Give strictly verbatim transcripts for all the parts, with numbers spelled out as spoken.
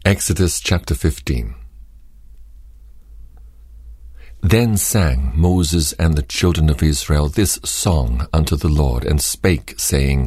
Exodus chapter fifteen. Then sang Moses and the children of Israel this song unto the Lord, and spake, saying,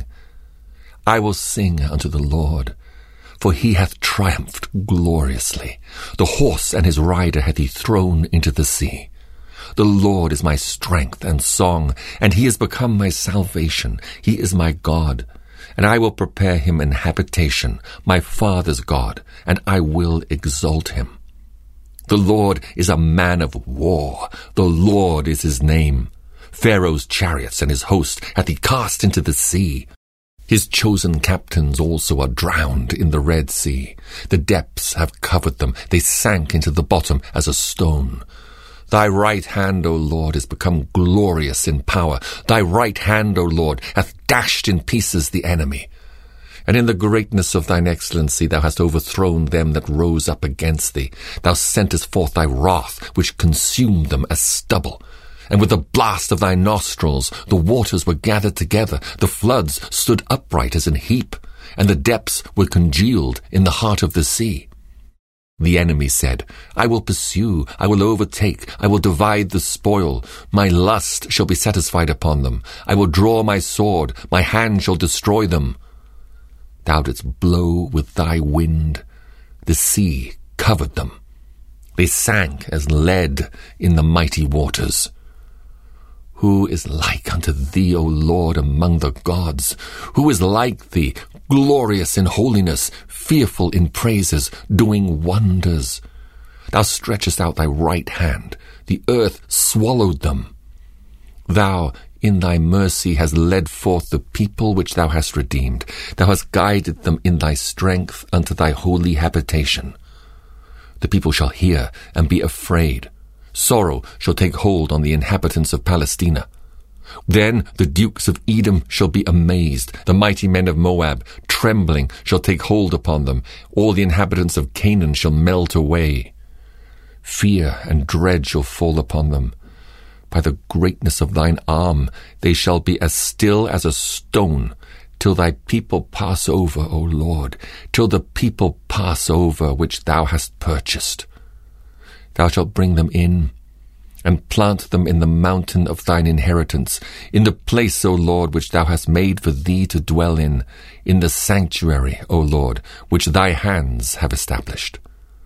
I will sing unto the Lord, for he hath triumphed gloriously. The horse and his rider hath he thrown into the sea. The Lord is my strength and song, and he is become my salvation. He is my God, and I will prepare him an habitation, my father's God, and I will exalt him. The Lord is a man of war. The Lord is his name. Pharaoh's chariots and his host hath he cast into the sea. His chosen captains also are drowned in the Red Sea. The depths have covered them. They sank into the bottom as a stone. Thy right hand, O Lord, is become glorious in power. Thy right hand, O Lord, hath dashed in pieces the enemy. And in the greatness of thine excellency thou hast overthrown them that rose up against thee. Thou sentest forth thy wrath, which consumed them as stubble. And with the blast of thy nostrils the waters were gathered together. The floods stood upright as an heap, and the depths were congealed in the heart of the sea. The enemy said, I will pursue, I will overtake, I will divide the spoil. My lust shall be satisfied upon them. I will draw my sword, my hand shall destroy them. Thou didst blow with thy wind. The sea covered them. They sank as lead in the mighty waters. Who is like unto thee, O Lord, among the gods? Who is like thee, glorious in holiness, fearful in praises, doing wonders? Thou stretchest out thy right hand. The earth swallowed them. Thou in thy mercy hast led forth the people which thou hast redeemed. Thou hast guided them in thy strength unto thy holy habitation. The people shall hear and be afraid. Sorrow shall take hold on the inhabitants of Palestina. Then the dukes of Edom shall be amazed. The mighty men of Moab, trembling, shall take hold upon them. All the inhabitants of Canaan shall melt away. Fear and dread shall fall upon them. By the greatness of thine arm they shall be as still as a stone, till thy people pass over, O Lord, till the people pass over which thou hast purchased. Thou shalt bring them in, and plant them in the mountain of thine inheritance, in the place, O Lord, which thou hast made for thee to dwell in, in the sanctuary, O Lord, which thy hands have established.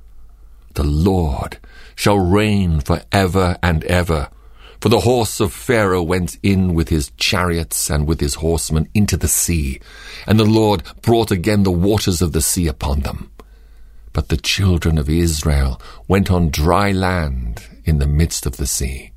The Lord shall reign for ever and ever. For the horse of Pharaoh went in with his chariots and with his horsemen into the sea, and the Lord brought again the waters of the sea upon them. But the children of Israel went on dry land in the midst of the sea.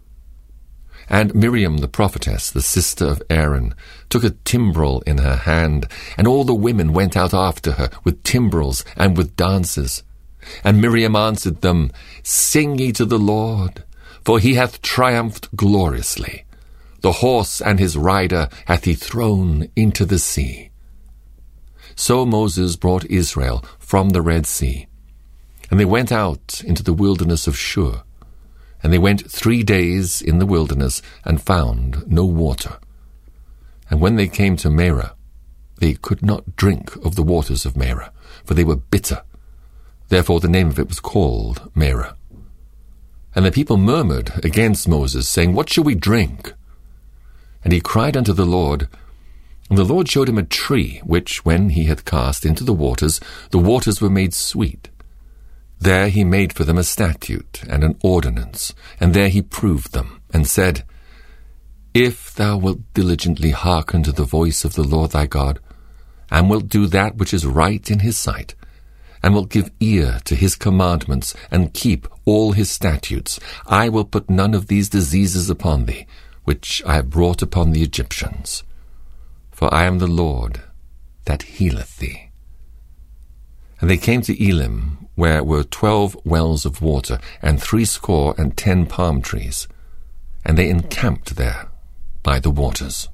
And Miriam the prophetess, the sister of Aaron, took a timbrel in her hand, and all the women went out after her with timbrels and with dances. And Miriam answered them, Sing ye to the Lord, for he hath triumphed gloriously. The horse and his rider hath he thrown into the sea. So Moses brought Israel from the Red Sea, and they went out into the wilderness of Shur. And they went three days in the wilderness, and found no water. And when they came to Marah, they could not drink of the waters of Marah, for they were bitter. Therefore the name of it was called Marah. And the people murmured against Moses, saying, What shall we drink? And he cried unto the Lord, and the Lord showed him a tree, which, when he had cast into the waters, the waters were made sweet. There he made for them a statute and an ordinance, and there he proved them, and said, If thou wilt diligently hearken to the voice of the Lord thy God, and wilt do that which is right in his sight, and wilt give ear to his commandments, and keep all his statutes, I will put none of these diseases upon thee, which I have brought upon the Egyptians. For I am the Lord that healeth thee. And they came to Elim, where were twelve wells of water, and threescore and ten palm trees, and they encamped there by the waters.